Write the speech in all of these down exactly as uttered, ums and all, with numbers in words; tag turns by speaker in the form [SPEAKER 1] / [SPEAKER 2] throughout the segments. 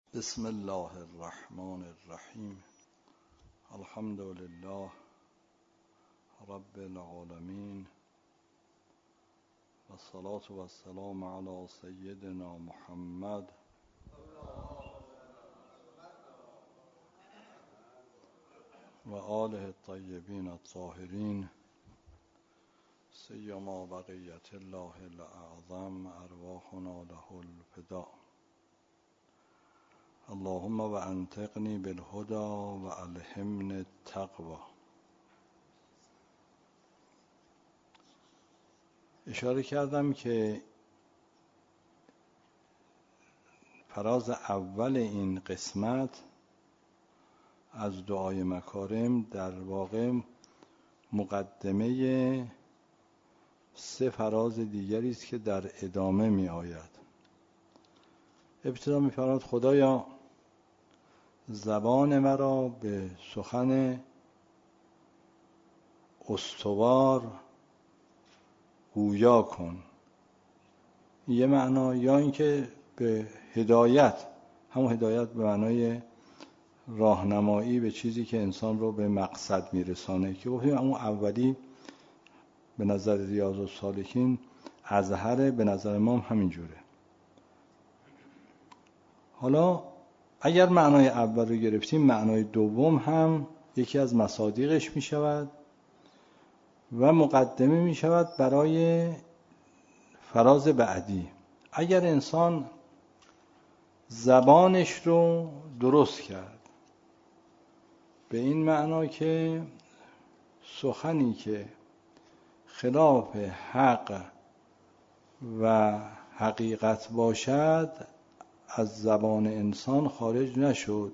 [SPEAKER 1] بسم الله الرحمن الرحیم. الحمد لله رب العالمین و الصلاة و السلام علی سیدنا محمد و آله الطیبین الطاهرین، سیما بقیت الله الاعظم ارواحنا له الفداء. اللهم و انطقنی بالهدى و الهمنی التقوى. اشاره کردم که فراز اول این قسمت از دعای مکارم در واقع مقدمه سه فراز دیگری است که در ادامه می آید. ابتدا می فرماید خدایا زبان مرا به سخن استوار گویا کن. یه معنا، یا اینکه به هدایت، همون هدایت به معنای راهنمایی به چیزی که انسان رو به مقصد میرسانه، که گفتیم اون اولی به نظر ریاض الصالحین اظهره، به نظر ما هم همین جوره. حالا اگر معنای اول رو گرفتیم، معنای دوم هم یکی از مصادیقش می شود و مقدمه می شود برای فراز بعدی. اگر انسان زبانش رو درست کرد، به این معنا که سخنی که خلاف حق و حقیقت باشد از زبان انسان خارج نشد،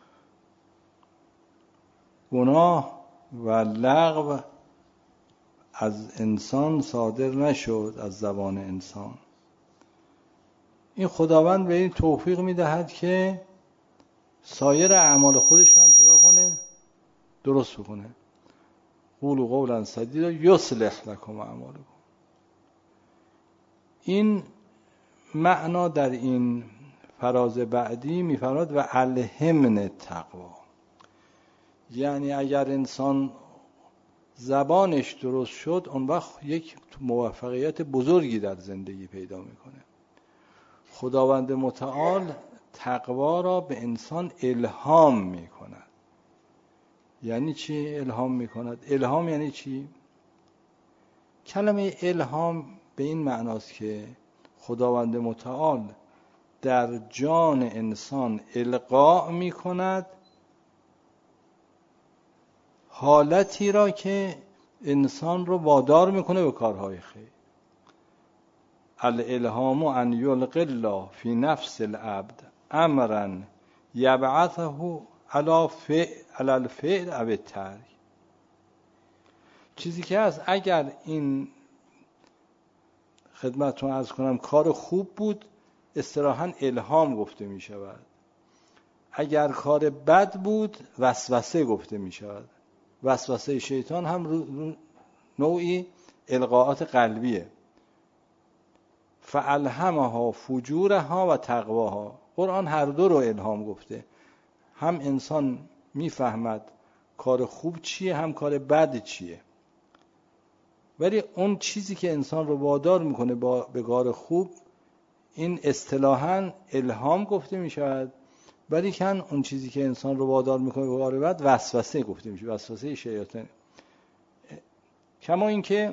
[SPEAKER 1] گناه و لغو از انسان صادر نشد از زبان انسان، این خداوند به این توفیق میدهد که سایر اعمال خودش هم چرا کنه؟ درست بکنه. قولوا قولا سدیدا یصلح لکم اعمالکم. این معنا در این فراز بعدی میفرماد و الهمنی التقوی، یعنی اگر انسان زبانش درست شد، اون وقت یک موفقیت بزرگی در زندگی پیدا میکنه. خداوند متعال تقوا را به انسان الهام میکند. یعنی چی الهام میکند؟ الهام یعنی چی؟ کلمه الهام به این معناست که خداوند متعال در جان انسان القاء میکند حالتی را که انسان رو وادار میکنه به کارهای خیر. الالهام ان یلقی الله فی نفس العبد امرا یبعثه علی فعل علی الفعل او الترک. چیزی که هست، اگر این خدمتتون عرض کنم کار خوب بود، اصطلاحاً الهام گفته می شود. اگر کار بد بود، وسوسه گفته می شود. وسوسه شیطان هم نوعی القاءات قلبیه. فالهمها فجورها و تقواها. قرآن هر دو رو الهام گفته. هم انسان میفهمد کار خوب چیه، هم کار بد چیه. ولی اون چیزی که انسان رو وادار میکنه با به کار خوب، این اصطلاحاً الهام گفته میشود. ولی کن اون چیزی که انسان رو وادار میکنه به کار بد، وسوسه گفته میشه، وسوسه شیاطین. کما اینکه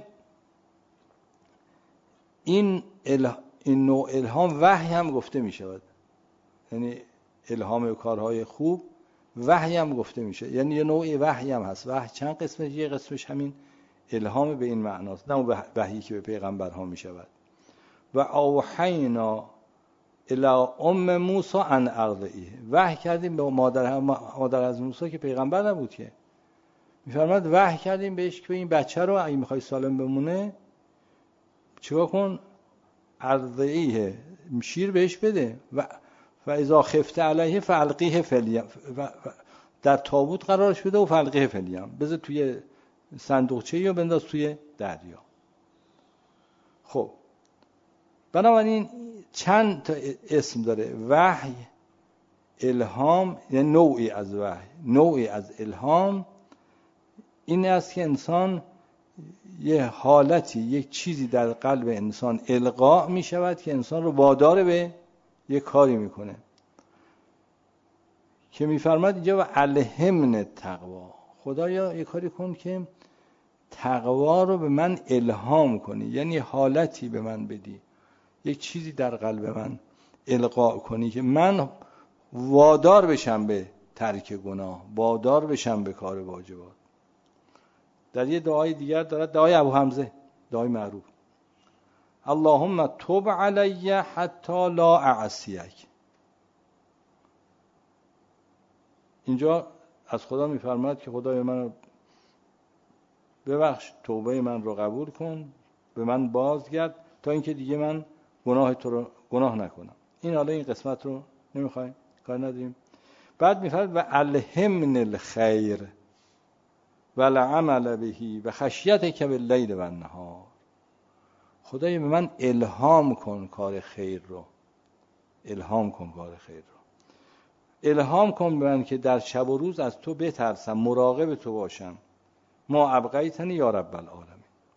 [SPEAKER 1] این اله... این نوع الهام وحی هم گفته میشود. یعنی الهام به کارهای خوب وحی هم گفته میشه. یعنی یه نوع وحی هم هست. وحی چند قسمه، یه قسمش همین الهام به این معناست، نه اون وحی که به پیغمبرها میشود. و اوحینا الی ام موسی ان ارضعیه. وحی کردیم به مادر مادر از موسی که پیغمبر نبود که. میفرماد وحی کردیم بهش که این بچه رو اگه میخوای سالم بمونه چیکار کن؟ ارضعیه، شیر بهش بده. و و اذا خفت علیه فالقیه فی الیم، در تابوت قرارش بده و فالقیه فی الیم، بذار توی صندوقچه‌ای و بنداز توی دریا. خب بنابراین چند تا اسم داره وحی، الهام یعنی نوعی از وحی، نوعی از الهام این است که انسان یه حالتی، یک چیزی در قلب انسان القا می شود که انسان رو وادار به یک کاری میکنه که میفرماد اینجا و الهمن تقوا، خدایا یک کاری کن که تقوا رو به من الهام کنی، یعنی حالتی به من بدی، یک چیزی در قلب من القا کنی که من وادار بشم به ترک گناه، وادار بشم به کار واجبات. در یه دعای دیگر دارد، دعای ابو حمزه، دعای معروف، اللهم تب علی حتی لا اعصیک. اینجا از خدا میفرماید که خدای من ببخش، توبه من رو قبول کن، به من بازگرد تا اینکه دیگه من گناه تو رو گناه نکنم. این حالا این قسمت رو نمیخوایم، کار نداریم. بعد میفرماید و الهمن الخیر و العمل بهی و خشیتک باللیل و النهار. خدای به من الهام کن کار خیر رو، الهام کن کار خیر رو، الهام کن به من که در شب و روز از تو بترسم، مراقب تو باشم. ما ابقیتنی یا رب العالمین.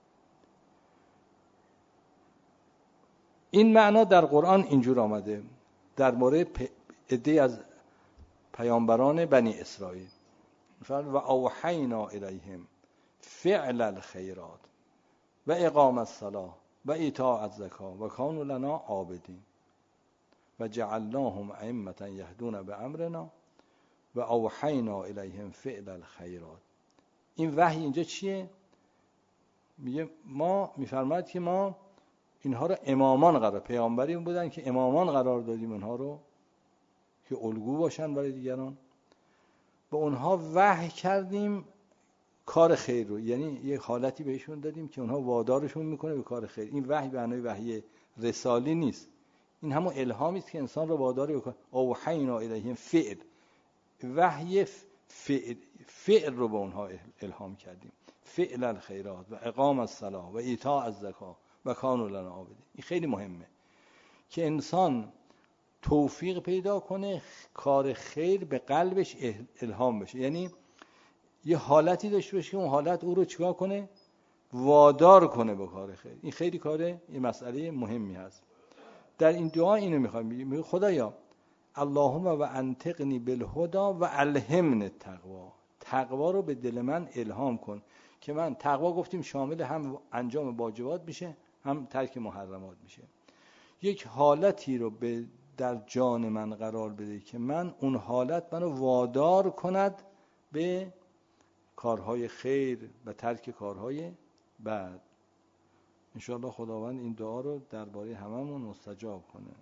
[SPEAKER 1] این معنا در قرآن اینجور آمده در مورد عده‌ای از پیامبران بنی اسرائیل، و اوحینا الیهم فعل الخیرات و اقام الصلاة و ایتاء الزکاة و کانوا لنا عابدین و جعلناهم ائمة یهدون بامرنا و اوحینا الیهم فعل الخیرات. این وحی اینجا چیه؟ میگه ما، میفرماید که ما اینها رو امامان قرار، پیامبری بودن که امامان قرار دادیم اونها رو که الگو باشن برای دیگران، به اونها وحی کردیم کار خیر رو، یعنی یه حالتی بهشون دادیم که اونها وادارشون میکنه به کار خیر. این وحی به معنای وحی رسالی نیست، این همون الهامی است که انسان رو وادار بکنه. اوحینا الیهم فعل، وحی فعل، فعل رو به اونها الهام کردیم، فعل الخیرات و اقام الصلاة و ایتاء الزکاة و کانوا لنا عابدین. این خیلی مهمه که انسان توفیق پیدا کنه کار خیر به قلبش الهام بشه، یعنی یه حالتی داشته باشه که اون حالت او رو چیکار کنه؟ وادار کنه به کار خیر. این خیلی کاره، این مسئله مهمی هست. در این دعا اینو میخوایم بگیم، خدایا اللهم و انطقنی بالهدى و الهمن التقوا، تقوا رو به دل من الهام کن که من، تقوا گفتیم شامل هم انجام واجبات میشه هم ترک محرمات میشه، یک حالتی رو به در جان من قرار بده که من اون حالت منو وادار کند به کارهای خیر و ترک کارهای بد. انشاءالله خداوند این دعا رو درباره هممون مستجاب کنه.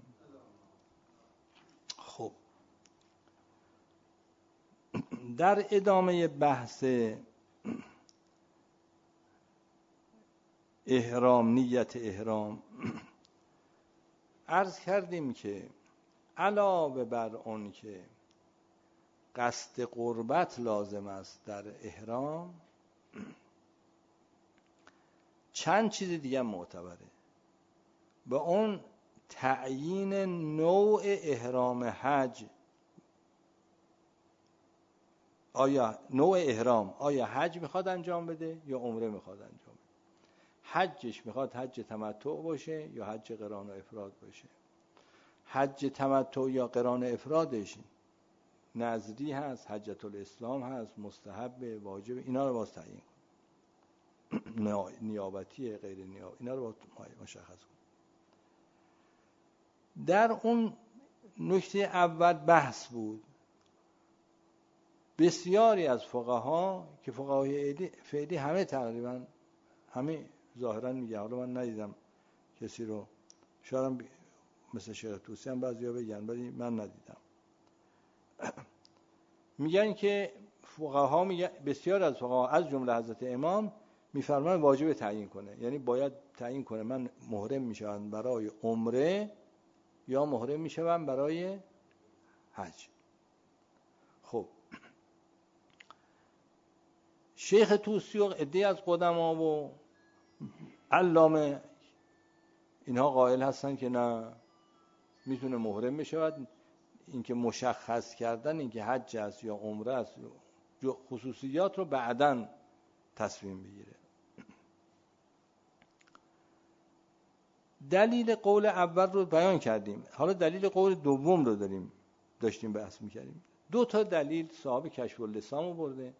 [SPEAKER 1] خب در ادامه بحث احرام، نیت احرام، عرض کردیم که علاوه بر اون که قصد قربت لازم است در احرام، چند چیز دیگه معتبره. به اون تعیین نوع احرام حج، آیا نوع احرام، آیا حج میخواد انجام بده یا عمره میخواد انجام بده. حجش میخواد حج تمتع باشه یا حج قران و افراد باشه. حج تمتع یا قران و افرادش نظری هست، حجت الاسلام هست، مستحب، واجب، اینا رو باز تعیین کن. نیابتی، غیر نیابتی، اینا رو باز مشخص کن. در اون نکته اول بحث بود، بسیاری از فقها که فقهای فعلی همه تقریبا همه ظاهرا میگه، حالا من ندیدم کسی رو، شاید مثل شیخ طوسی هم بعضیا بگن ولی من ندیدم، میگن که فقها میگن، بسیار از فقها از جمله حضرت امام میفرمان واجب تعیین کنه، یعنی باید تعیین کنه من محرم میشم برای عمره یا محرم میشم برای حج. خب شیخ طوسی و عده‌ای از قدما و علامه اینها قائل هستن که نه، میتونه محرم بشود. اینکه مشخص کردن اینکه حج است یا عمره است خصوصیات رو بعداً تصمیم بگیره. دلیل قول اول رو بیان کردیم، حالا دلیل قول دوم رو داریم داشتیم بحث می‌کردیم. دو تا دلیل صاحب کشف اللسان رو برده،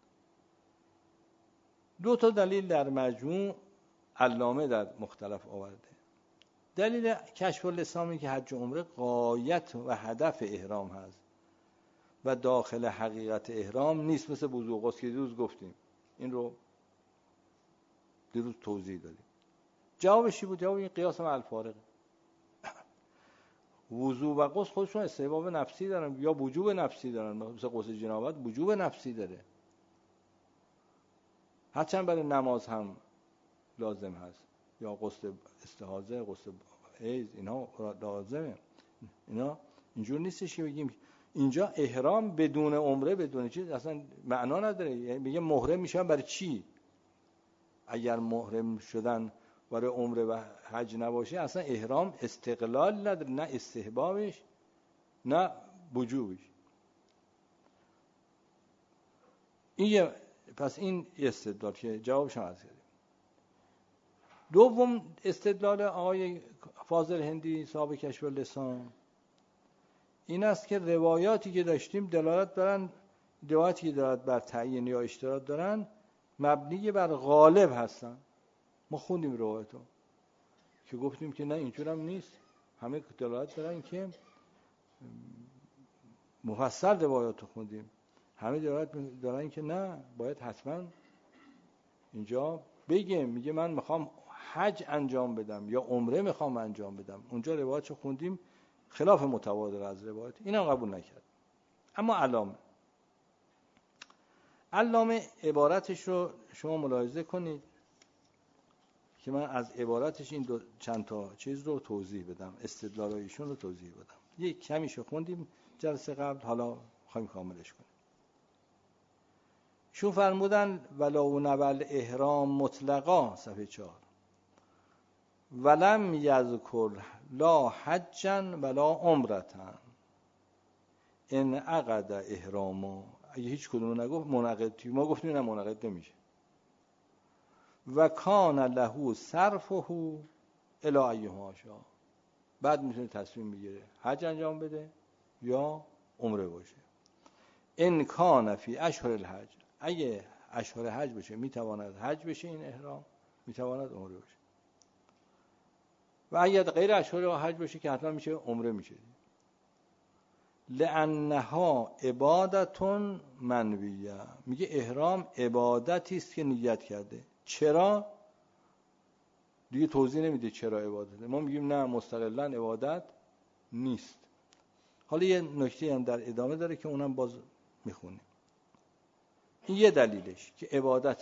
[SPEAKER 1] دو تا دلیل در مجموع علامه در مختلف آورده. دلیل کشف اللسان که حج و عمره غایت و هدف احرام هست و داخل حقیقت احرام نیست، مثل وضو و غسل که دیروز گفتیم، این رو دیروز توضیح دادیم. جوابش چی بود؟ جواب این قیاس مع الفارق. وضو و غسل خودشون استحباب نفسی دارن یا وجوب نفسی دارن، مثل غسل جنابت وجوب نفسی داره، هرچند برای نماز هم لازم هست، یا غسل استحاضه، غسل حیض، اینا لازمه. اینا اینجور نیستش که بگیم اینجا احرام بدون عمره بدون چیز اصلا معنا نداره. یعنی میگه محرم میشن برای چی؟ اگر محرم شدن برای عمره و حج نباشه اصلا احرام استقلال نداره، نه استحبابش نه وجوبش. این پس این استدلال که جوابش هم عرض کردیم. دوم استدلال آقای فاضل هندی صاحب کشف اللسان این است که روایاتی که داشتیم دلالت دارن، روایاتی که دلالت بر تعیین یا اشتراط دارن مبنی بر غالب هستن. ما خوندیم روایاتو که گفتیم که نه اینجور هم نیست، همه دلالت دارن که مفصل روایاتو خوندیم، همه دلالت دارن که نه باید حتما اینجا بگیم میگه من میخوام حج انجام بدم یا عمره میخوام انجام بدم. اونجا روایتشو خوندیم خلاف متواتر از روایت، اینم قبول نکرد. اما علامه علامه عبارتش رو شما ملاحظه کنید که من از عبارتش این دو چند تا چیز رو توضیح بدم، استدلالایشون رو توضیح بدم. یک کمیشو خوندیم جلسه قبل، حالا میخوایم کاملش کنیم. شو فرمودن ولو نبل احرام مطلقا صفحه چهار ولم یذکر لا حجا ولا عمرتا ان عقد احرامو، اگه هیچ کدوم نگفت منعقد، ما گفتیم نه منعقد نمیشه. و کان له صرفه الی ایهما شاء، بعد میتونه تصمیم بگیره حج انجام بده یا عمره باشه. ان کان فی اشهر الحج، اگه اشهر حج باشه میتواند حج بشه این احرام، میتواند عمره باشه. و اگه غیر اشهر حج باشه که حتما میشه عمره میشه. لانها عبادتون منویه، میگه احرام عبادتی است که نیت کرده. چرا؟ دیگه توضیح نمیده چرا عبادته. ما میگیم نه مستقلاً عبادت نیست. حالا یه نکته هم در ادامه داره که اونم باز میخونیم. این یه دلیلش که عبادته.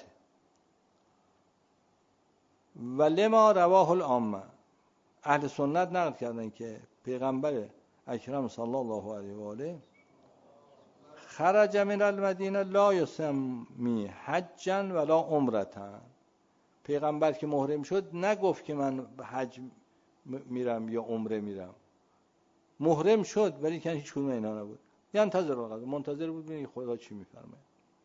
[SPEAKER 1] و لما رواه العامه، اهل سنت نقل کردن که پیغمبر اکرم صلی الله علیه و آله خرج من المدینه لا یسمی حجا ولا عمرتا، پیغمبر که محرم شد نگفت که من حج میرم یا عمره میرم، محرم شد ولی که هیچ کدوم اینا نبود، ینتظر القضا، منتظر بود ببینه خدا چی میفرمه.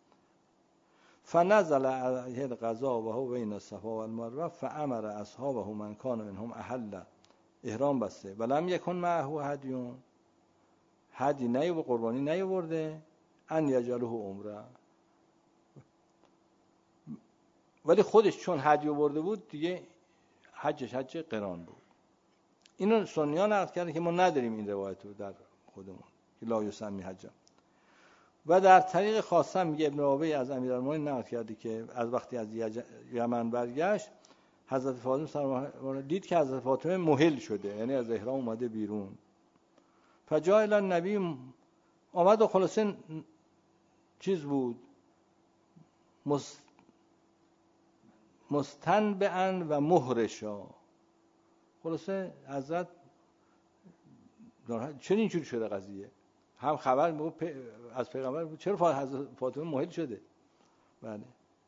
[SPEAKER 1] فنزل علیه القضا و هو بین الصفا و المروه فامر اصحابه من کان منهم احل، احرام بسته ولم یکن معه هدیون، هدی نیو قربانی نیورده، ان یجعله عمره، ولی خودش چون هدی برده بود دیگه حجش حج قران بود. اینو سنیان نقل کردن که ما نداریم این روایت رو در خودمون که لا یسمی حج. و در طریق خاصه میگه ابن رابعه از امیرالمومنین نقل کرده که از وقتی از یمن برگشت حضرت فاطمه سلام دید که حضرت فاطمه محل شده، یعنی از احرام اومده بیرون. فجاء الی النبی، آمد و خلاصه چیز بود مست مستنبعا و مهرشا، خلاصه حضرت چرا اینجوری شده قضیه، هم خبر میگه از پیغمبر بود چرا حضرت فاطمه محل شده. بله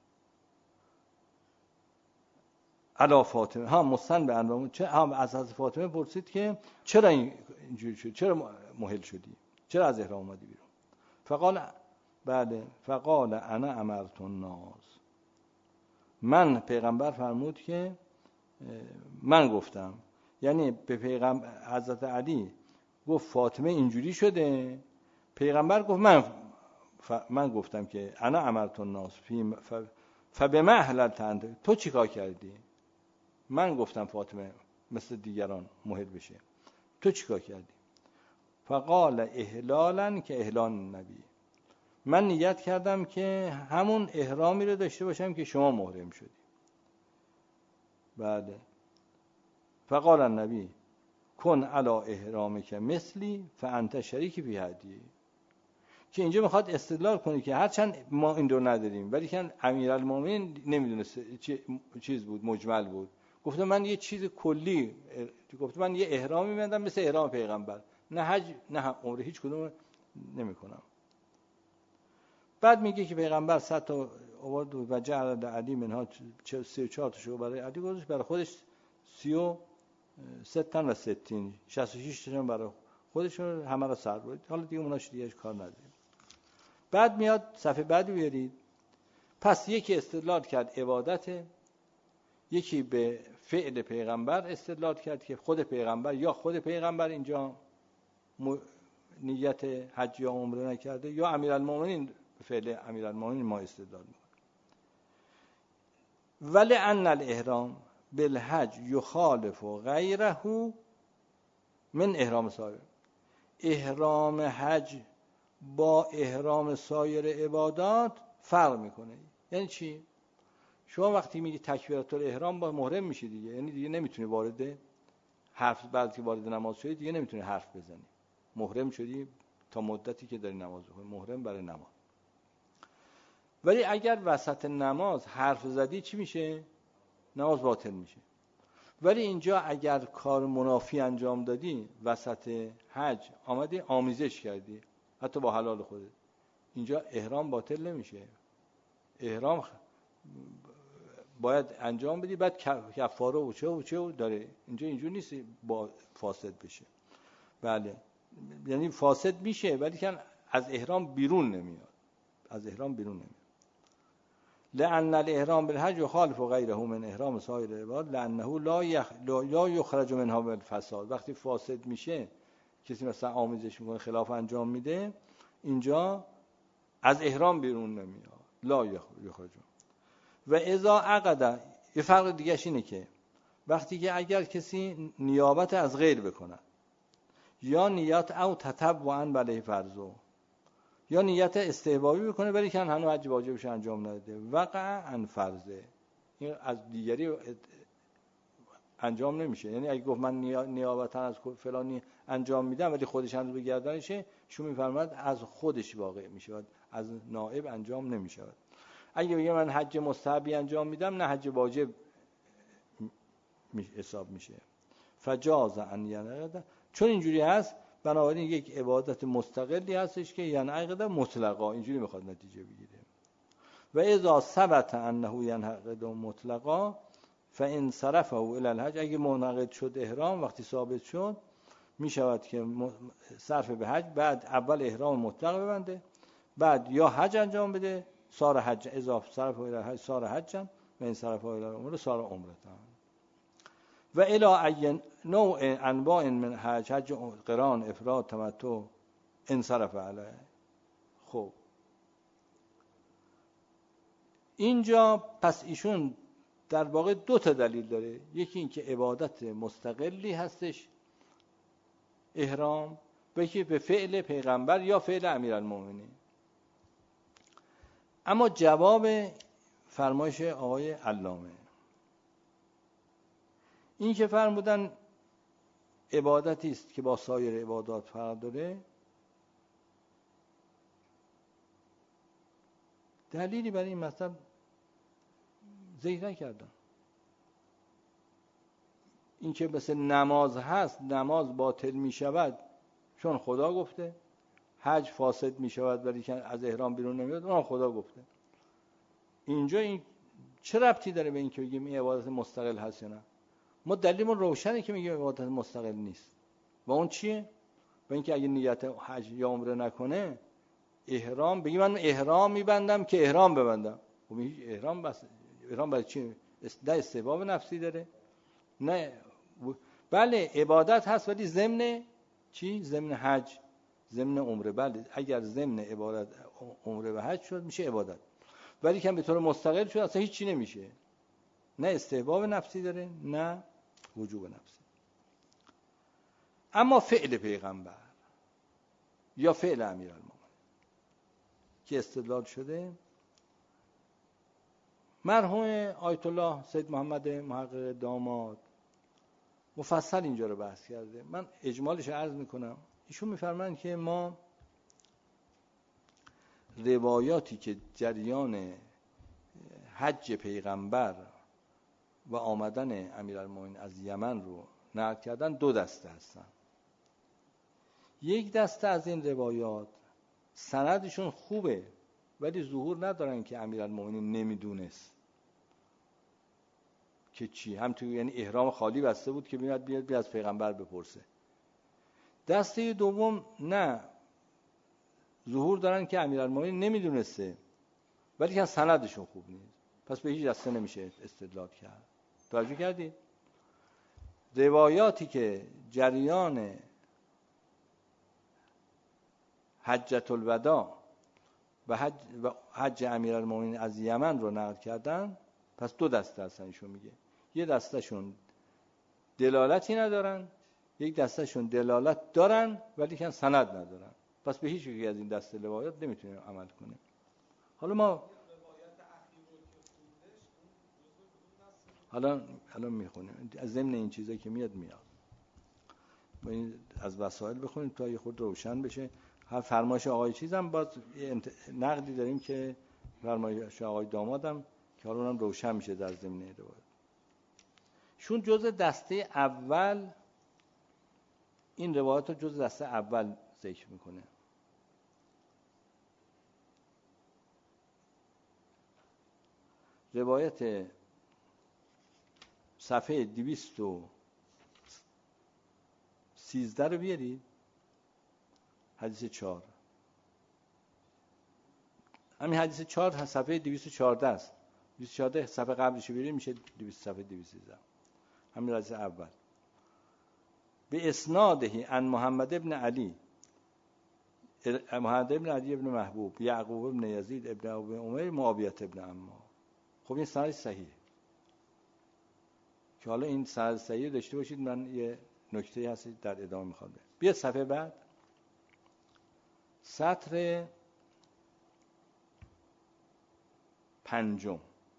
[SPEAKER 1] علا فاطمه هم مستنبعا، چه هم از حضرت فاطمه پرسید که چرا اینجوری شد، چرا محل شدی. چرا از احرام اومدی بیرون؟ فقال بله فقال انا امرت الناس، من پیغمبر فرمود که من گفتم، یعنی به پیغمبر حضرت علی گفت فاطمه اینجوری شده، پیغمبر گفت من ف... من گفتم که انا امرت الناس فی ف... فبما احللت انت، تو چیکار کردی؟ من گفتم فاطمه مثل دیگران محل بشه، تو چیکار کردی؟ فقال احلالا که احلال نبی، من نیت کردم که همون احرامی رو داشته باشم که شما محرم شدی. بله. فقال النبی کن علی احرامک مثلی فانت شریک فی هدیه، که اینجا میخواد استدلال کنه که هرچند ما این رو نداریم ولی که امیرالمومنین نمیدونست چیز بود، مجمل بود، گفته من یه چیز کلی، گفته من یه احرامی می‌بندم مثل احرام پیغمبر، نه حج نه عمره، هیچ کدوم نمی‌کنم. بعد میگه که پیغمبر صد تا آورد و جعل علی منها سی و چهار تاشو برای علی گذاشت، برای خودش سی و سه تن و ستین شصت و شش تاشون برای خودش، همه را سر برد. حالا دیگه اوناش دیگه کار نداریم. بعد میاد صفحه بعد بیارید. پس یکی استدلال کرد عبادت، یکی به فعل پیغمبر استدلال کرد که خود پیغمبر یا خود پیغمبر اینجا م... نیت حج یا عمره نکرده، یا امیرالمومنین به فعل امیرالمومنین ما استدلال میکنیم. ولی ان الاحرام بالحج یخالف غیره من احرام سایر، احرام حج با احرام سایر عبادات فرق میکنه. یعنی چی؟ شما وقتی میگی تکبیرات الاحرام با محرم میشی دیگه، یعنی دیگه نمیتونی وارد حرف، بعد که وارد نماز شدی دیگه نمیتونی حرف بزنی، محرم شدی تا مدتی که داری نماز بخونی، محرم برای نماز. ولی اگر وسط نماز حرف زدی چی میشه؟ نماز باطل میشه. ولی اینجا اگر کار منافی انجام دادی، وسط حج آمدی آمیزش کردی حتی با حلال خودت، اینجا احرام باطل نمیشه. احرام باید انجام بدی، بعد کفاره و چه و چه داره. اینجا اینجور نیست با فاسد بشه. بله، یعنی فاسد میشه ولی که از احرام بیرون نمیاد، از احرام بیرون نمیاد. لأن الاحرام بالحج يخالف غيره من احرام سایر العباد لأنه لا يخ... لا يخرج منها بالفساد. وقتی فاسد میشه، کسی مثلا آمیزش میکنه خلاف انجام میده، اینجا از احرام بیرون نمیاد، لا یخرج. و اذا عقد، یه فرق دیگه اینه که وقتی که اگر کسی نیابت از غیر بکنه، یا نیت او تطوعا علیه فرضو، یا نیت استحبابی بکنه ولی که هنوز حج واجبش انجام نداده، وقع عن فرضه، این از دیگری انجام نمیشه. یعنی اگه گفت من نیابتا از فلانی انجام میدم ولی خودش هنوز به گردنشه، شو میفرماد از خودش واقع میشه، از نائب انجام نمیشه. اگه بگه من حج مستحبی انجام میدم، نه حج واجب حساب میشه. فجاز ان ینعقد، چون اینجوری هست بنابراین یک عبادت مستقلی هستش که ینعقد مطلقا، اینجوری میخواد نتیجه بگیره. و اذا ثبت انه ینعقد مطلقا فان صرفه الى الحج، اگه منعقد شد احرام، وقتی ثابت شد میشود که صرف به حج، بعد اول احرام مطلق ببنده، بعد یا حج انجام بده، صار حج، اضافه صرف الى الحج صار حجا و این صرف الى العمره صار عمرتا. و الی ای نوع انواع من حج، حج قران، افراد، تمتع، انصرف علیه. خب اینجا پس ایشون در واقع دو تا دلیل داره. یکی این که عبادت مستقلی هستش احرام، و یکی به فعل پیغمبر یا فعل امیرالمومنین. اما جواب فرمایش آقای علامه این که فرمودن عبادتی است که با سایر عبادات فرق داره، دلیلی برای این مطلب ذکر نکردن. این که مثل نماز هست، نماز باطل می شود چون خدا گفته، حج فاسد می شود ولی که از احرام بیرون نمیاد، اون خدا گفته. اینجا این چه ربطی داره به این که بگیم این عبادت مستقل هست یا نه؟ ما دلیلمون روشنه که میگیم عبادت مستقل نیست. و اون چیه؟ و اینکه اگه نیت حج یا عمره نکنه احرام بگی من احرام میبندم که احرام ببندم، خب هیچ احرام بس احرام برای چی؟ نه استحباب نفسی داره نه. بله عبادت هست ولی ضمن چی؟ ضمن حج، ضمن عمره. بله اگر ضمن عبادت عمره و حج شد میشه عبادت، ولی که به طور مستقل شد اصلا هیچ چی نمیشه، نه استحباب نفسی داره نه وجوب نفسی. اما فعل پیغمبر یا فعل امیرالمومنین که استدلال شده، مرحوم آیت الله سید محمد محقق داماد مفصل اینجا رو بحث کرده، من اجمالش عرض میکنم. ایشون میفرمایند که ما روایاتی که جریان حج پیغمبر و آمدن امیرالمومنین از یمن رو نقل کردن دو دسته هستن. یک دسته از این روایات سندشون خوبه ولی ظهور ندارن که امیرالمومنین نمیدونست که چی، هم تو یعنی احرام خالی بسته بود که بیاد بیاد از پیغمبر بپرسه. دسته دوم نه، ظهور دارن که امیرالمومنین نمیدونسته ولی که سندشون خوب نیست، پس به هیچ دسته نمیشه استدلال کرد. توجه کردید؟ روایاتی که جریان حجۃ الوداع و حج و حج امیرالمومنین از یمن رو نقل کردن، پس دو دسته هستن. ایشون میگه یه دستهشون دلالتی ندارن، یک دستهشون دلالت دارن ولی که سند ندارن، پس به هیچ یکی از این دسته روایات نمیتونیم عمل کنیم. حالا ما حالا حالا میخونیم از ضمن این چیزایی که میاد میاد ما این از وسایل بخونیم تا یه خود روشن بشه. هر فرمایش آقای چیزم باز نقدی داریم که فرمایش آقای دامادم که حالا اونم روشن میشه در ضمن روایت. شون جزء دسته اول این روایات رو جزء دسته اول ذکر میکنه. روایت صفحه دویست و سیزده رو بیارید، حدیث چهار. همین حدیث چهار صفحه دویست و چهارده است. دویست و چهارده صفحه قبلش بیارید میشه دویست صفحه دویست و سیزده. همین حدیث اول. به اسناده عن محمد ابن علی محمد ابن علی ابن محبوب یعقوب ابن یزید ابن ابی عمر معاویه ابن عمار. خب این سند صحیح که حالا این سند صحیح داشته باشید. من یه نکته هست در ادامه میخوام بگم. بیا صفحه بعد، سطر پنجم.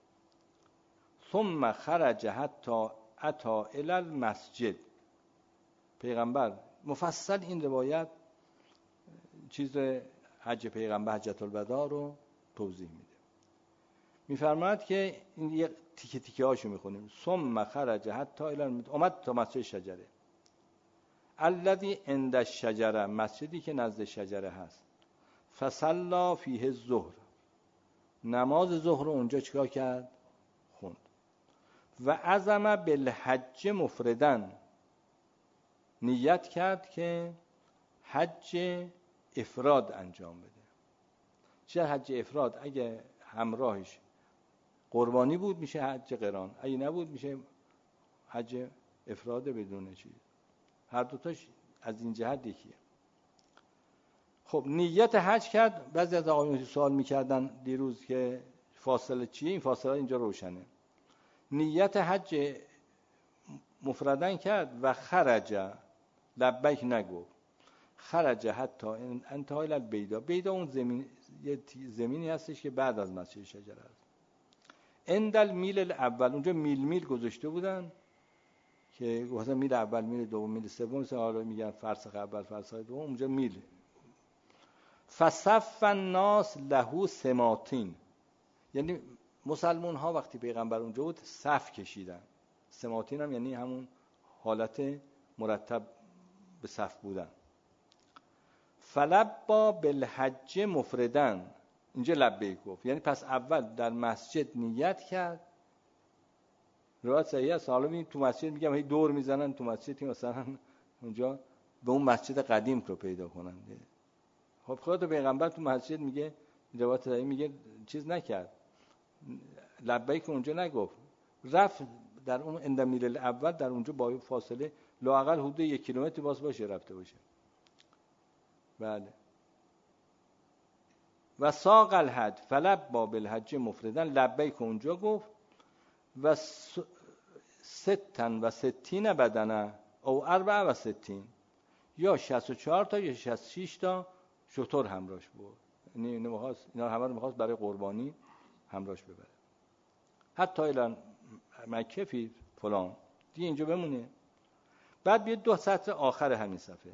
[SPEAKER 1] ثم خرج حتی اتا الی المسجد. پیغمبر مفصل این روایت چیز حج پیغمبر حجۃ الوداع رو توضیح میده. میفرماید که این یه تیکه تیکه هاشو میخونیم. ثم خرج حتی الی المسجد، اومد تا مسجد شجره الذی عند الشجره، مسجدی که نزد شجره هست. فصلی فیه الظهر، نماز ظهر رو اونجا چیکار کرد؟ خوند. و عزم بالحج مفردن، نیت کرد که حج افراد انجام بده. چه حج افراد؟ اگه همراهش قربانی بود میشه حج قران، اگه نبود میشه حج افراد بدون چیز. هر دوتاش از این جهت یکیه. خب نیت حج کرد. بعضی از آقایون سوال میکردن دیروز که فاصله چیه، این فاصله اینجا روشنه. نیت حج مفردن کرد و خرج، لبیک نگفت، خرج حتی انتهای البیدا. بیدا اون زمین، یه زمینی هستش که بعد از مسجد شجره است. اندل میل الاول، اونجا میل میل گذاشته بودن که مثلا میل اول، میل دوم، میل سوم، مثلا حالا میگن فرسخ اول فرسخ دوم، اونجا میل. فصف الناس له سماتین، یعنی مسلمان ها وقتی پیغمبر اونجا بود صف کشیدن. سماتین هم یعنی همون حالت مرتب به صف بودن. فلبا بالحج مفردن، اینجا لبیک گفت، یعنی پس اول در مسجد نیت کرد. روایت صحیح است. حالا ببین تو مسجد میگم هی دور میزنن تو مسجد، مثلا اونجا به اون مسجد قدیم رو پیدا کنند. خب خود پیغمبر تو مسجد میگه، روایت صحیح میگه چیز نکرد، لبیک اونجا نگفت، رفت در اون اندمیل الاول در اونجا با فاصله لااقل حدود یک کیلومتر باز باشه رفته باشه. بله. و ساق الحج فلب باب الحج مفردن، لبیک اونجا گفت و ستن و ستین بدنه او اربع و ستین، یا شصت و چهار تا یا شصت و شش تا شتر همراهش بود. یعنی اینو می‌خواست، اینا همه رو می‌خواست برای قربانی همراهش ببره. حتی الان مکه فی فلان دیگه اینجا بمونه. بعد بیاد دو سطر آخر همین صفحه،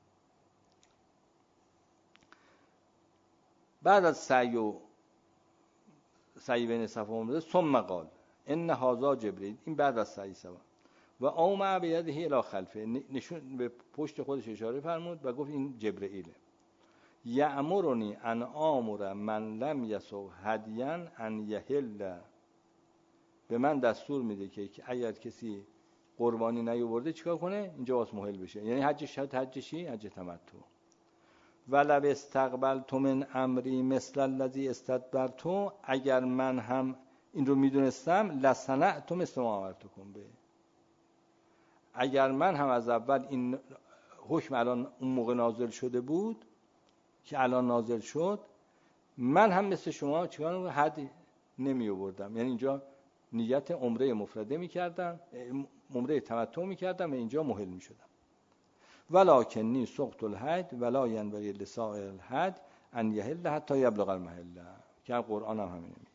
[SPEAKER 1] بعد از سعی و سعی بین صفا و مروه، ثم قال ان هذا جبرئیل، این بعد از سعی سوا و اومع بیده الی خلفه، نشون به پشت خودش اشاره فرمود و گفت این جبرئیله. یأمرنی ان آمر من لم یسو هدیا ان یحل، به من دستور میده که اگر کسی قربانی نیاورده چیکار کنه؟ اینجا واسه محل بشه. یعنی حج شد، حج چی؟ حج تمتع. ولو استقبلت من امری مثل الذی استدبرت، اگر من هم این رو میدونستم لصنعت مثل ما امرتکم به، اگر من هم از اول این حکم الان اون موقع نازل شده بود که الان نازل شد، من هم مثل شما چیکار حد نمی آوردم. یعنی اینجا نیت عمره مفرده میکردم، عمره تمتع میکردم و اینجا محل میشدم. ولکنی سقط الحج ولا ینبغی لسائر الحج ان یحل حتی یبلغ المحل، که قرآن هم همین میگه.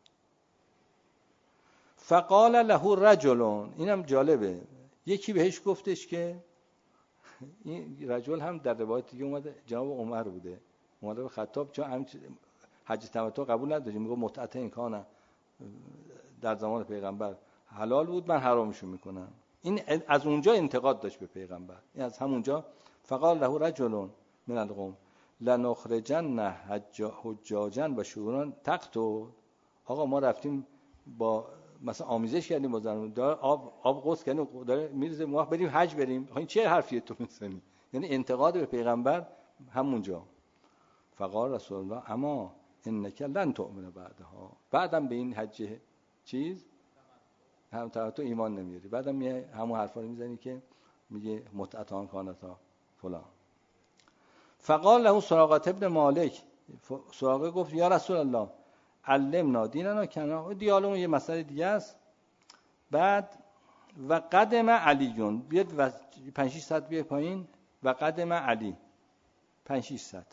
[SPEAKER 1] فقال له رجل، اینم جالبه، یکی بهش گفتش که این رجل هم در روایت دیگه اومده جناب عمر بوده، عمر بن خطاب، چون حج تمتع قبول نداشت، میگه متعت این کانه در زمان پیغمبر حلال بود، من حرامشو میکنم. این از اونجا انتقاد داشت به پیغمبر، این از همونجا. فقال له رجل من القوم لنخرجن حجاجا و شوران تقتو، آقا ما رفتیم با مثلا آمیزش کردیم با زنمون، داره آب آب قص کردیم، داره میرزه ما بریم حج بریم، این چه حرفیه تو میزنی؟ یعنی انتقاد به پیغمبر همونجا. فقال رسول الله اما انک لن تؤمن بعدها، بعدم به این حج چیز هم تو ایمان نمیاری، بعدم میه همون حرفا رو میزنی که میگه متعتان کانتا فلان. فقال له سراقه ابن مالک، سراقه گفت یا رسول الله علمنا دیننا کنا، دیالوگ یه مسئله دیگه است. بعد و قدم علیون، بیاد و پنج شش صد بیاد پایین، و قدم علی پنج شش صد.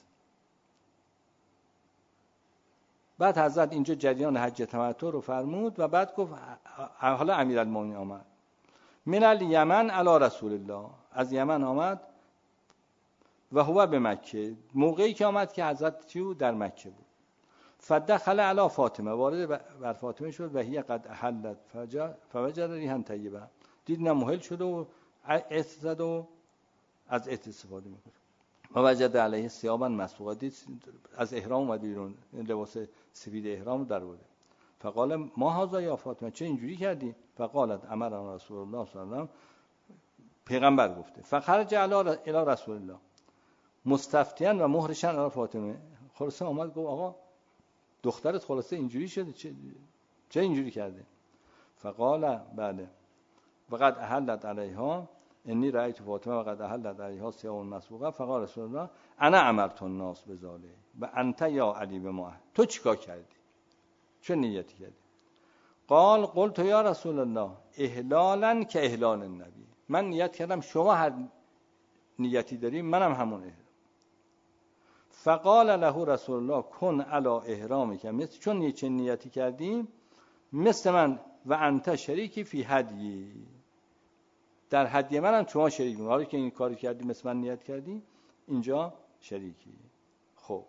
[SPEAKER 1] بعد حضرت اینجا جریان حج تمتع رو فرمود و بعد گفت حالا امیرالمومنین آمد من الیمن علی رسول الله، از یمن آمد و هو به مکه، موقعی که آمد که حضرت چیو در مکه بود. فدخل علی فاطمه، وارد بر فاطمه شد و هی قد حلت فوجد ریحا طیبه، دید نه محل شده و استزد و از ات استفاده میکنه. و وجد علیه ثیابا مسبوغه، دید از احرام اومد بیرون، لباس سفید احرام در آورده. فقال ما هذا یا فاطمه، چه اینجوری کردی؟ فقالت امرنا رسول الله صلی الله علیه و آله، پیغمبر گفته. فخرج الی رسول الله مستفتیان و مهرشن علی فاطمه، خلاصه اومد گفت آقا دخترت خلاصه اینجوری شده، چه چه اینجوری کرده؟ فقال بله وقد احلت علیها انی رأیت فاطمه وقد احلت علیها ثیاب مسبوغه. فقال رسول الله انا امرت الناس بذاله و انت یا علی بما، تو چیکار کردی؟ چه نیتی کردی؟ قال قلت یا رسول الله احلالا که احلال النبی، من نیت کردم شما هر نیتی داری منم همون احرام. فقال له رسول الله کن علی احرامی، که مثل چون چه نیتی کردی مثل من، و انت شریکی فی هدی، در هدیه منم شما شریک می، حالا که این کاری کردی مثل من نیت کردی اینجا شریکی. خب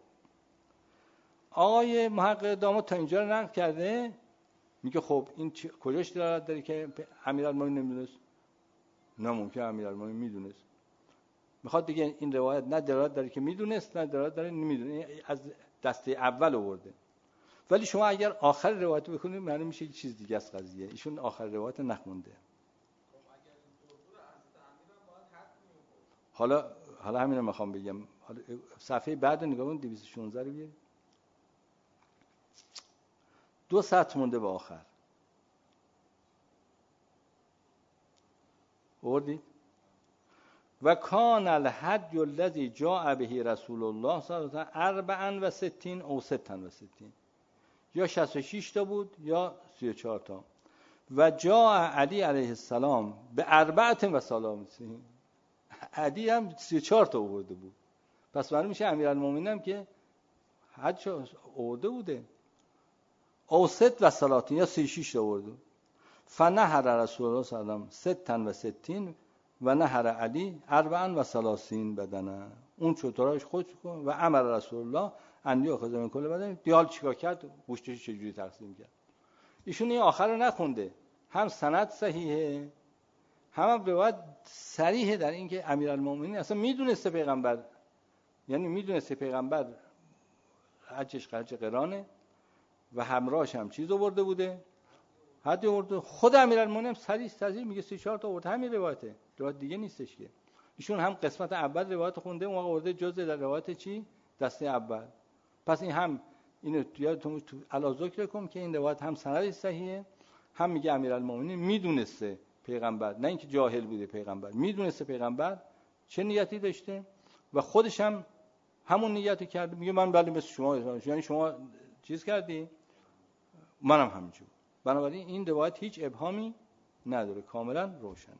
[SPEAKER 1] آقای محقق داماد تا اینجا رو نقل کرده، میگه خب این کجاش دلالت داره که امیرالمومنین نمیدونست؟ نه ممکن امیرالمومنین میدونست. میخواد دیگه این روایت نه دلالت داره که میدونست، نه دلالت داره نمیدونه، از دسته اول آورده. ولی شما اگر آخر روایت بکنید معنی میشه یک چیز دیگه است قضیه، ایشون آخر روایت نخونده. حالا حالا همین رو میخوام بگم. حالا صفحه بعد نگاه کن، دویست و شانزده رو بیارید. دو سطر مونده به آخر. آوردید؟ و کان الحج الذی جاء به رسول الله صلی الله علیه و اربعا و ستین او ستا و ستین، یا شصت و شش تا بود یا سی و چهار تا. و جاء علی علیه السلام به اربعه و ثلاثین، علی هم سی و چهار تا آورده بود. پس معلوم میشه امیرالمومنین هم که حج آورده بوده. او ست و ثلاثین یا سی و شش تا آورده. فنهر رسول الله صلی الله علیه و ستا و ستین و نهر علی اربعا و ثلاثین بدنه. اون چطوراش خود کن و امر رسول الله ان یاخذ من کل بدن. دیال چیکار کرد؟ گوشتش چجوری تقسیم کرد؟ ایشون این آخر رو نخونده. هم سند صحیحه، هم روایت صریحه در این که امیرالمومنین اصلا میدونسته پیغمبر، یعنی میدونسته پیغمبر حجش حج قرانه و همراهش هم چیز آورده بوده، حد آورده. خود امیرالمومنین صریح صریح میگه سی و چهار تا آورده. همین روایته، روایت دیگه نیستش که. ایشون هم قسمت اول روایت خونده، اون آورده جزء در روایت چی؟ دسته اول. پس این هم اینو یادتون تو علا ذکر کنم که این روایت هم سندش صحیحه، هم میگه امیرالمومنین میدونسته پیغمبر، نه اینکه جاهل بوده پیغمبر، میدونسته پیغمبر چه نیتی داشته و خودش هم همون نیتی کرده. میگه من بله مثل شما، یعنی شما چیز کردی منم همینجور. بنابراین این روایت هیچ ابهامی نداره، کاملا روشن.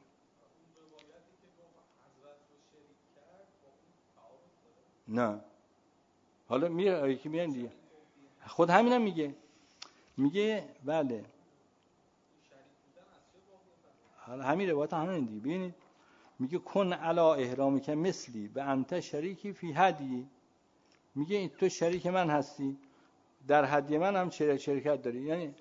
[SPEAKER 1] نه حالا میره یکی میان دیگه، خود همینم میگه میگه بله. حالا همین روایت همین دیگه ببینید، میگه کن علا احرامی که مثلی به انت شریکی فی هدی. میگه تو شریک من هستی در هدی من هم شرکت داری. یعنی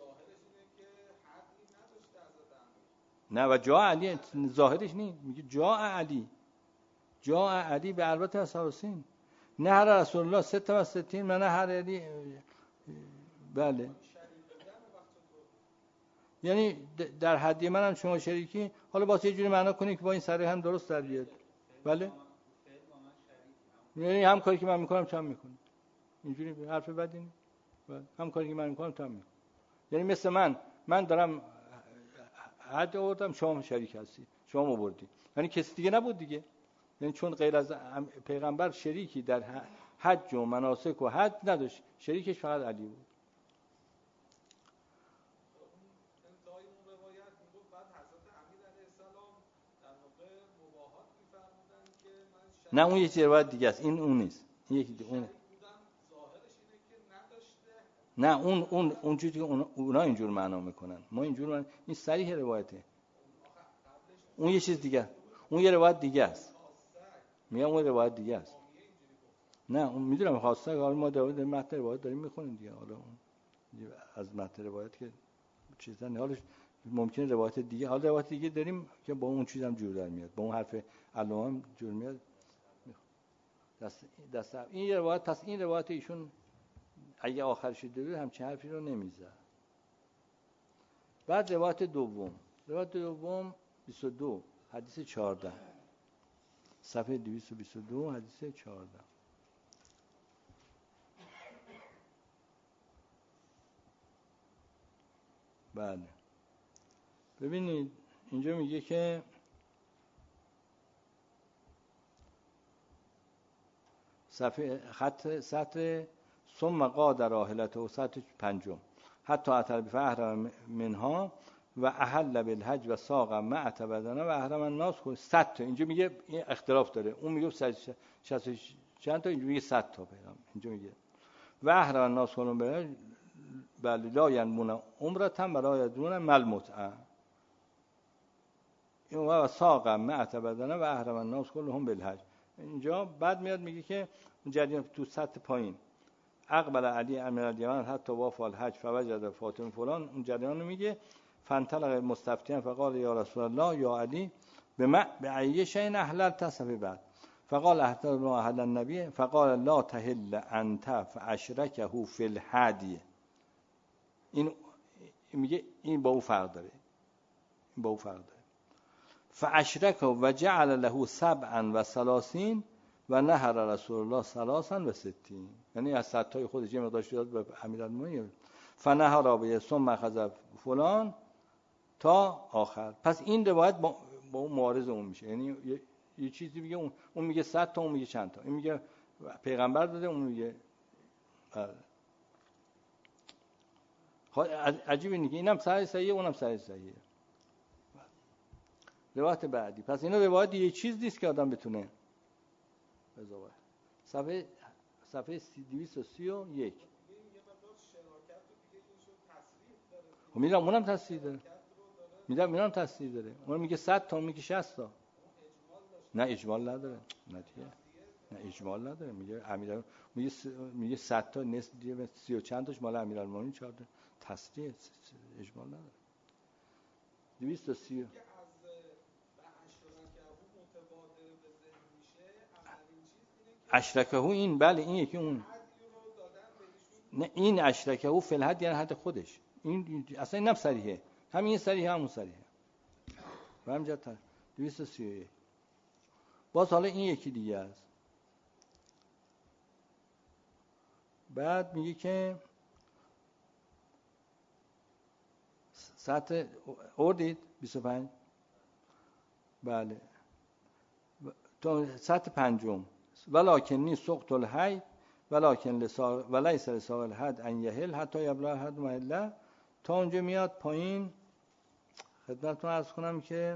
[SPEAKER 1] نه و جا علی ظاهرش نیست، میگه جا علی جا علی به البته اساسین نه هر رسول الله ست و ستین من هر علی. بله یعنی در حدی من هم شما شریکی. حالا باید یه جوری معنا کنی که با این سریع هم درست در بیاد. بله یعنی هم کاری که من میکنم تو هم میکنی، اینجوری حرف بدی نیست. بله هم کاری که من میکنم تو هم میکنی. یعنی مثل من من دارم حد آوردم، شما شریک هستی، شما آوردی، یعنی کسی دیگه نبود دیگه. یعنی چون غیر از پیغمبر شریکی در حج و مناسک و حج نداشت، شریکش فقط علی بود. نه اون یکی روایت دیگه است، این اون نیست. این یکی دیگه اون. نه اون اون اونجوری که اون اونا اینجور معنا میکنن، ما اینجور من... این صریح روایته. اون یه چیز دیگه، اون یه روایت دیگه است. میگم اون روایت دیگه است. نه اون میدونم خواسته، حالا ما داوود در متن روایت داریم میخونیم دیگه. حالا اون از متن روایت که چیزا نه، حالا ممکنه روایت دیگه، حالا روایت دیگه داریم که با اون چیزام جور در میاد، با اون حرف علامه جور میاد. دست دست این روایت، پس این روایت ایشون اگه آخرش دیدید همچین حرفی رو نمیزد. بعد روایت دوم، روایت دوم بیست و دو حدیث چهارده، صفحه دویست و بیست و دو حدیث چهارده. بله ببینید اینجا میگه که صفحه خط سطر ثم قاد راحلته و سطر پنجم حتی اتر بفهر منها و احل بالحج و ساق معت بدنه و احرم الناس کن صد تا. اینجا میگه این اختلاف داره، اون میگه شصت چند تا، اینجا میگه صد تا پیغام. اینجا میگه و احرم الناس کن به بل لا ینمون عمرتن برای دون مل متعه این و ساق معت بدنه و احرم الناس کلهم بالحج. اینجا بعد میاد میگه که جریان تو سطح پایین اقبل علی امیر الیمن حتی واف الحج فوجد فاطمه فلان، اون جریان رو میگه. فانطلق مستفتیان فقال یا رسول الله یا علی بما بأي شيء احللت صفحه بعد فقال احلل ما احل النبي فقال لا تحل انت فاشركه في الهدي. این میگه این با او فرق داره، این با او فرق داره. فاشركه و جعل له سبعا و ثلاثین و نهر رسول الله ثلاثا و ستین، یعنی از ستای خودش یه مقدار داد به امیرالمومنین، فنهر به ثم اخذ فلان تا آخر. پس این روایت با, با اون معارض اون میشه، یعنی یه, یه چیزی میگه، اون اون میگه صد تا، اون میگه چند تا، این میگه پیغمبر داده، اون میگه عجیبه نیست، اینم صحیح صحیحه اونم صحیح صحیحه. روایت بعدی، پس اینا روایت یه چیز نیست که آدم بتونه بذاره. صفحه صفحه دویست و سی و یک. خب میدونم اونم تصریح داره، میدونم اونم تصریح داره، اون میگه صد تا، اون میگه شصت تا. نه اجمال نداره، نه دیگه، نه اجمال نداره، میگه امیر میگه س... میگه صد تا نصف دیگه سی و چند تاش مال امیرالمومنین چهار تا، تصریح اجمال نداره. دویست و سی اشرکهو این، بله این یکی اون، نه این اشرکهو فی الحد یعنی حد خودش، این اصلا اینم صریحه، همین صریحه همون صریحه. و همینجا تا دویست و سی و یک. باز حالا این یکی دیگه است. بعد میگه که سطح اردید بیست و پنج، بله تا سطح پنجم، ولکنی سقط الحی ولکن لسا ولیس لسا الحد ان یهل حتی یبلغ حد محله. تا اونجا میاد پایین. خدمتتون عرض کنم که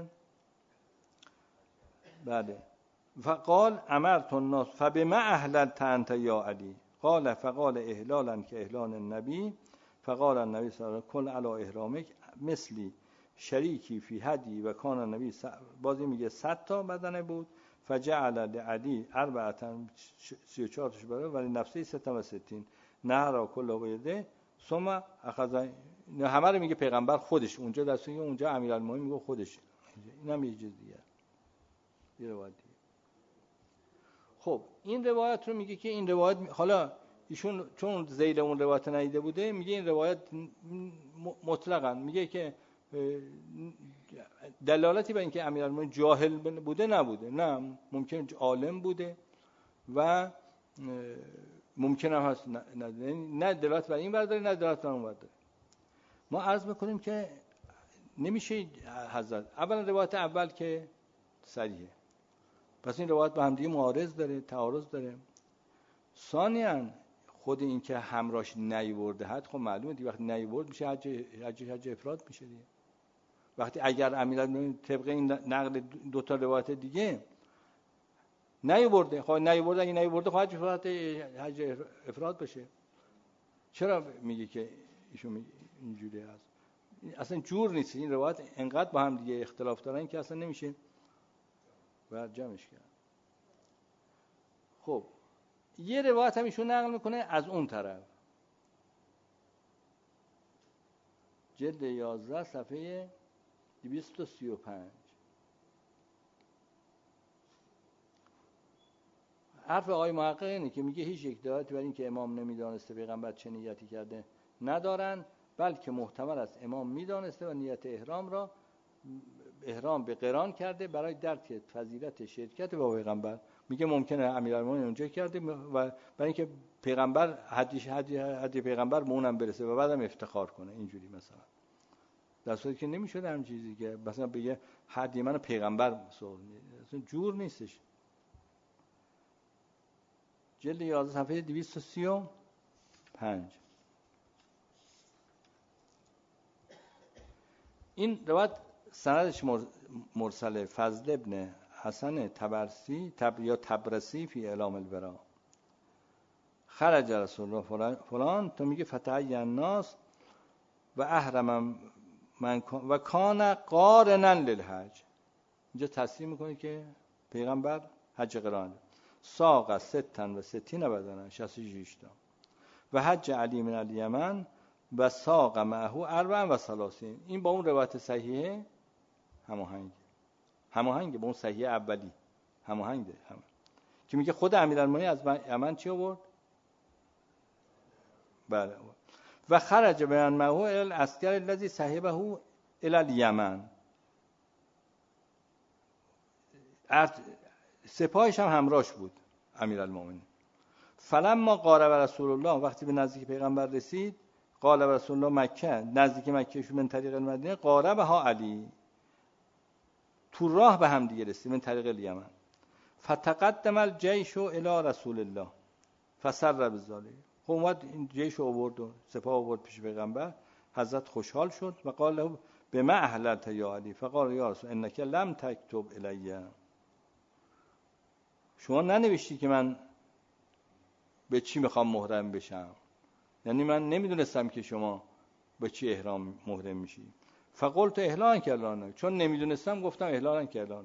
[SPEAKER 1] بله فقال امرت الناس فبما اهللت انت یا علی قال فقال اهلالا که اهلال النبی فقال النبی صلی الله علیه و کل علی احرامک مثلی شریکی فی هدی و کان النبی س... بازی میگه صد تا بدنه بود فجعل لعلی اربعتا سی و چهار تاش برای ولی نفسی ستم و ستین نهر کل قیده ثم اخذ، همه رو میگه پیغمبر خودش اونجا دستون، اونجا امیرالمومنین میگه خودش، اینم یه چیز دیگه، یه روایت دیگه. خب این روایت رو میگه که این روایت حالا ایشون چون ذیل اون روایت ندیده بوده میگه این روایت مطلقاً میگه که دلالتی بر اینکه امیرالمومنین جاهل بوده نبوده، نه ممکن عالم بوده و ممکن هم هست نه, نه دلالت بر این برداره نه دلالت بر اون برداره. ما عرض میکنیم که نمیشه حضرت اولا روایت اول که صریحه، پس این روایت با هم دیگه معارض داره، تعارض داره. ثانیاً خود این که همراهش نیورده حد، خب معلومه دیگه وقتی نیورد میشه حج حج حج افراد میشه دیگه. وقتی اگر امیرالمومنین طبق این نقل دو تا روایت دیگه نیورده، خب نیورده اگه نیورده خب حج افراد حج افراد بشه. چرا میگه که ایشون میگه اینجوری هست؟ اصلا جور نیست، این روایت انقدر با هم دیگه اختلاف دارن که اصلا نمیشه و جمعش کرد. خب یه روایت هم ایشون نقل میکنه از اون طرف، جلد یازده صفحه دویست و سی و پنج. حرف آقای محقق اینه که میگه هیچ یک دلالتی بر این که امام نمیدانسته پیغمبر چه نیتی کرده ندارن، بلکه محتمل است امام میدانسته و نیت احرام را احرام به قران کرده برای درک فضیلت شرکت با پیغمبر. میگه ممکنه امیرالمومنین اونجا کرده و برای اینکه پیغمبر حدیث حدیث پیغمبر به اونم برسه و بعدم افتخار کنه اینجوری مثلا، در صورتی که نمیشد هم چیزی که مثلا بگه حدی منو پیغمبر سوال، اصلا جور نیستش. جلد یازده صفحه دویست و سی و پنج. این روایت سندش مرسله فضل ابن حسن تبرسی تب یا تبرسی فی اعلام البراء خرج رسول الله فلان, فلان تو میگه فتعی الناس و احرم من و کان قارنا للحج. اینجا تصریح میکنه که پیغمبر حج قران ساق ستن و ستین بدنه شصت و شش تا و حج علی من الیمن و ساق معه اربع و ثلاثین. این با اون روایت صحیحه هماهنگ هماهنگ با اون صحیح اولی هماهنگه هم. که میگه خود امیرالمومنین از یمن چی آورد؟ بله. و خرج بیان معه الی العسکر الذی صحبه الی الیمن، سپاهش هم همراهش بود امیرالمومنین. فلما قارب رسول الله، وقتی به نزدیک پیغمبر رسید، قال رسول الله مکه، نزدیک مکه شو من طریق المدینه، قاربها علی، تو راه به هم دیگه رسید من طریق الیمن. فتقدم الجیش الی رسول الله فسر بذالک. خب اومد این جیش آورد و سپاه آورد پیش پیغمبر. حضرت خوشحال شد و قال له بما اهللت یا علی، فقال یا رسول انک لم تکتب الی، شما ننوشتی که من به چی میخوام محرم بشم، یعنی من نمیدونستم که شما به چی احرام محرم میشی. فقلت احلال کردن، چون نمیدونستم گفتم احلال کردن.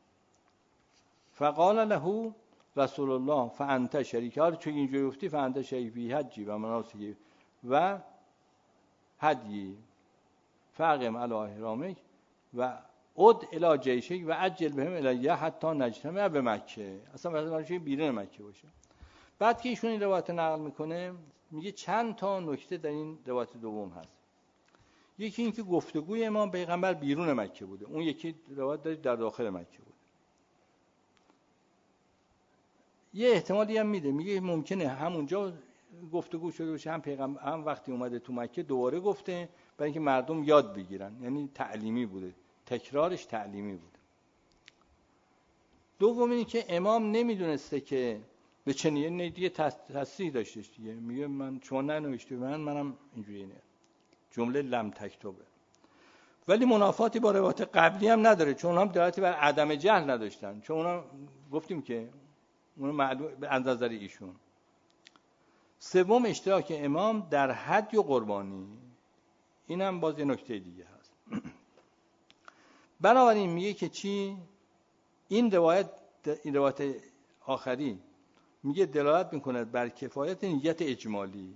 [SPEAKER 1] فقال له رسول الله فانت شریک، حالا چون اینجوری گفتی فانت شریک فی حجی و مناسکی و هدی فاقم علی احرامک و اد الی جیشک و عجل بهم الیه حتی نجتمع به مکه. اصلا واسه بیرون مکه باشه. بعد که ایشون این روایت نقل میکنه میگه چند تا نکته در این روایت دوم هست. یکی این که گفتگوی امام پیغمبر بیرون مکه بوده، اون یکی روایت داره در داخل مکه بوده. یه احتمالی هم میده، میگه ممکنه همونجا گفتگو شده باشه، هم پیغمبر هم وقتی اومده تو مکه دوباره گفته برای اینکه مردم یاد بگیرن، یعنی تعلیمی بوده، تکرارش تعلیمی بوده. دوم اینه که امام نمیدونسته که به چه نیه دیگه تصحیح داشتش دیگه، میگه من شما ننوشته من منم اینجوریه، نه جمله لم تکتبه. ولی منافاتی با روایت قبلی هم نداره، چون هم دلالتی بر عدم جهل نداشتن، چون اونا گفتیم که اون معلوم به نظر ایشون. سوم اشتراک امام در هدی و قربانی، اینم باز یه نکته دیگه هست. بنابراین میگه که چی؟ این روایت این روایت آخری میگه دلالت میکنه بر کفایت نیت اجمالی.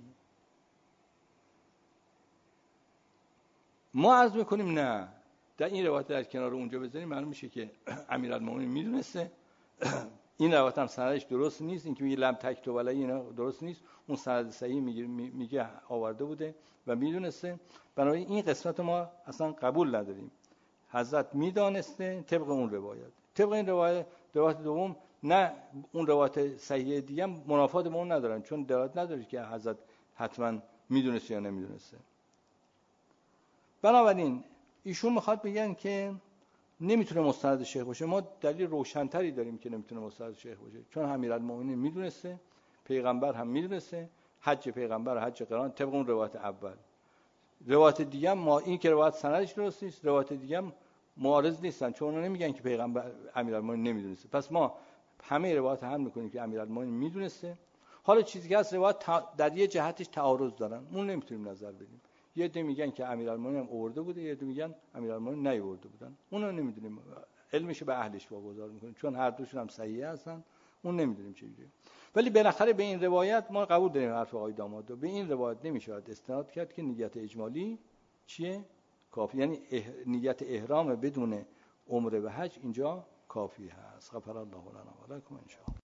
[SPEAKER 1] ما عرض میکنیم نه، در این روایت در کنار اونجا بذاریم معلوم میشه که امیرالمومنین میدونسته. این روایت هم سندش درست نیست، این که میگه لم تکتب علی اینا درست نیست، اون سند صحیح میگه میگه آورده بوده و میدونسته. بنابراین این قسمت ما اصلا قبول نداریم. حضرت میدانسته طبق اون روایت. طبق این روایت روایت دوم نه، اون روایت صحیح دیگه منافات با اون ندارن، چون دلالت نداره که حضرت حتما میدونسته یا نمیدونسته. بنابراین ایشون میخواد بگن که نمیتونه مستند شیخ باشه. ما دلیل روشنتری داریم که نمیتونه مستند شیخ باشه، چون امیرالمومنین میدونسته، پیغمبر هم میدونسته، حج پیغمبر و حج قران طبق اون روایت اول. روایت دیگه هم ما این که روایت سندش درست نیست، روایت دیگه هم معارض نیستن، چون اونا نمیگن که پیغمبر امیرالمومنین نمیدونسته. پس ما همه روایت هم میکنیم که امیرالمومنین میدونسته. حالا چیزی که از روایت در یه جهتش تعارض دارن، اون نمیتونیم نظر بدیم. یه عده میگن که امیرالمومنین هم آورده بوده، یه عده میگن امیرالمومنین نیاورده بودن. اونو نمیدونیم، علمش به اهلش واگذار میکنیم، چون هر دوشون هم صحیح هستن، اون نمیدونیم چجوریه. ولی بالاخره به این روایت ما قبول داریم حرف آقای داماد. به این روایت نمیشود استناد کرد که نیت اجمالی چیه؟ کافی، یعنی اح... نیت احرام بدون عمره و حج اینجا کافی هست. غفر الله لنا و لکم ان شاء الله.